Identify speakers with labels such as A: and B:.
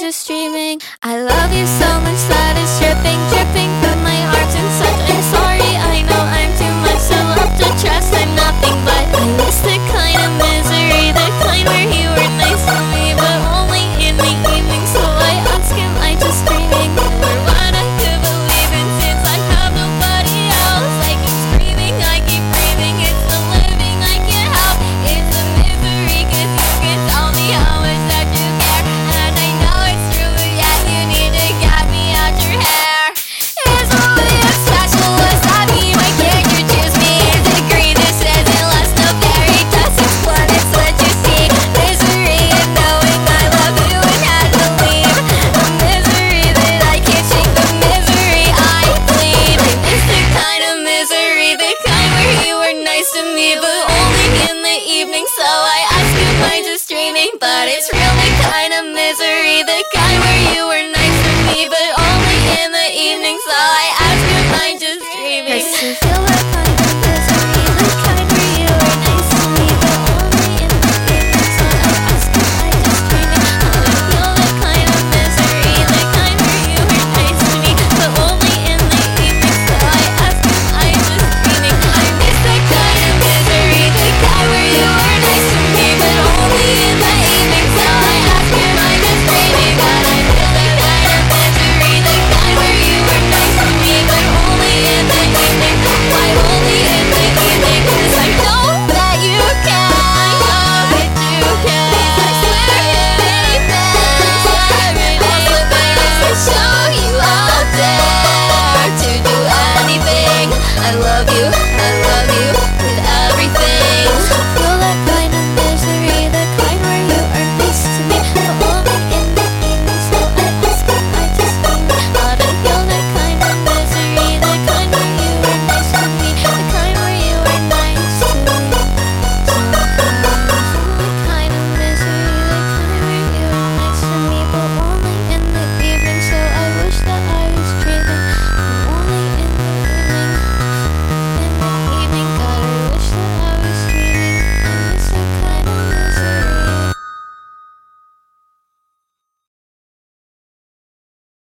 A: just dreaming. I love you so much that it's dripping, dripping from my heart and such. I'm sorry, I know I'm too much to love to trust. I'm nothing but I miss the kind of misery, the kind where you were nice to me, but only in the evening. So I ask, am I just dreaming? Or what I could believe in, since I have nobody else. I keep screaming, I keep breathing. It's the living I can't help. It's the misery, cause you can tell me how much that you care. And I know it's true, but yet you need to get me out your hair. Is only as special as I be? Why can't you choose me? Is it green? This isn't less no fairy dust. It's what it's what you see. Misery and knowing I love you and had to leave. The misery that I can't shake, the misery I bleed. I miss the kind of misery, the kind where you were nice to me, but only in the evening. So I ask, am I just dreaming? But it's really kind of misery, the kind where